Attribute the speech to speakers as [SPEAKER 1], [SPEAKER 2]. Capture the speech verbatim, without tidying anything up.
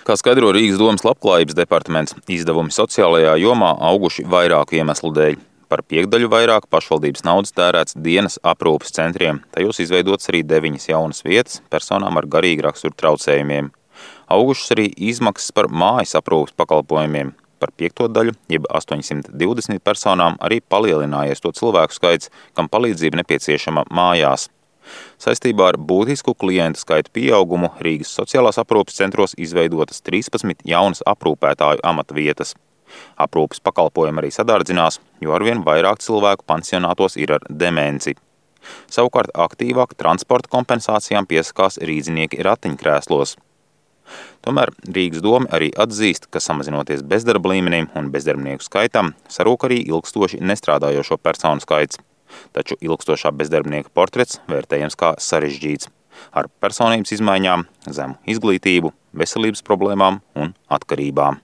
[SPEAKER 1] Kā skaidro Rīgas domas labklājības departaments, izdevumi sociālajā jomā auguši vairāku iemeslu dēļ. Par piekdaļu vairāk pašvaldības naudas tērēts dienas aprūpes centriem. Tajos izveidotas arī deviņas jaunas vietas personām ar garīgu raksturu traucējumiem. Augušas arī izmaksas par mājas aprūpes pakalpojumiem. Par piekto daļu, jeb astoņsimt divdesmit personām, arī palielinājies to cilvēku skaits, kam palīdzība nepieciešama mājās. Saistībā ar būtisku klientu skaitu pieaugumu Rīgas sociālās aprūpes centros izveidotas trīspadsmit jaunas aprūpētāju amata vietas. Aprūpes pakalpojumi arī sadārdzinās, jo arvien vairāk cilvēku pansionātos ir ar demenci. Savukārt aktīvāk transporta kompensācijām piesakās rīdzinieki ratiņkrēslos. Tomēr Rīgas doma arī atzīst, ka samazinoties bezdarba līmenim un bezdarbnieku skaitam, sarūk arī ilgstoši nestrādājošo personu skaits. Taču ilgstošā bezdarbnieka portrets vērtējams kā sarežģīts, ar personības izmaiņām, zemu izglītību, veselības problēmām un atkarībām.